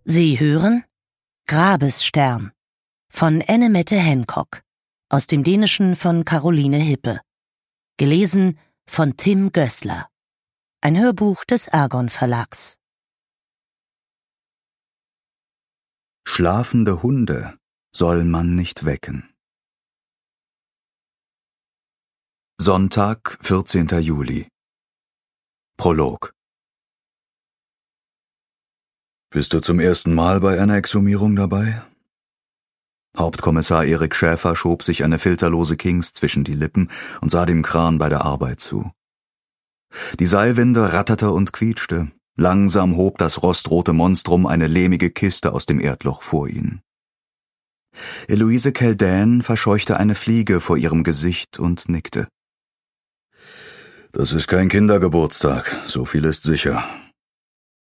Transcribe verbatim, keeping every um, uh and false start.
Sie hören Grabesstern von Annemette Hancock, aus dem Dänischen von Caroline Hippe. Gelesen von Tim Gößler. Ein Hörbuch des Ergon Verlags. Schlafende Hunde soll man nicht wecken. Sonntag, vierzehnter Juli. Prolog. Bist du zum ersten Mal bei einer Exhumierung dabei? Hauptkommissar Erik Schäfer schob sich eine filterlose Kings zwischen die Lippen und sah dem Kran bei der Arbeit zu. Die Seilwinde ratterte und quietschte. Langsam hob das rostrote Monstrum eine lehmige Kiste aus dem Erdloch vor ihn. Eloise Keldan verscheuchte eine Fliege vor ihrem Gesicht und nickte. Das ist kein Kindergeburtstag, so viel ist sicher.